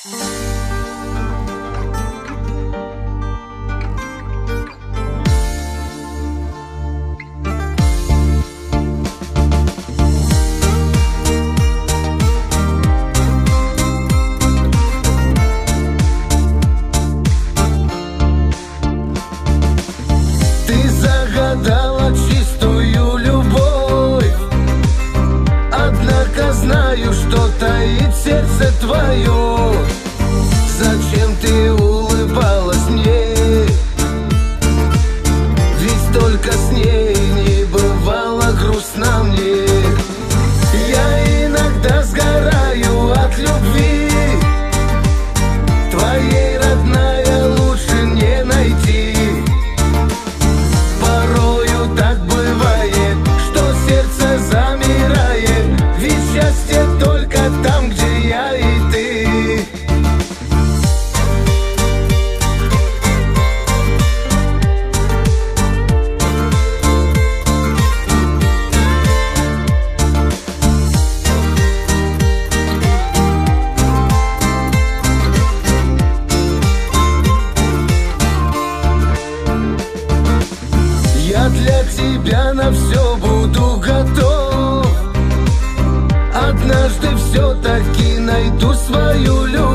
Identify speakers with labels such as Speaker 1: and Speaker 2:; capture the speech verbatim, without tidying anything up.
Speaker 1: Ты загадала чистую любовь, однако знаю, что таит сердце твое. Зачем ты улыбалась мне? Ведь только с ней не бывало грустно мне. Я иногда сгораю от любви, твоей, родная, лучше не найти. Порою так бывает, что сердце замирает, ведь счастье только там, где я и ты. Я для тебя на все буду готов. Однажды все-таки найду свою любовь.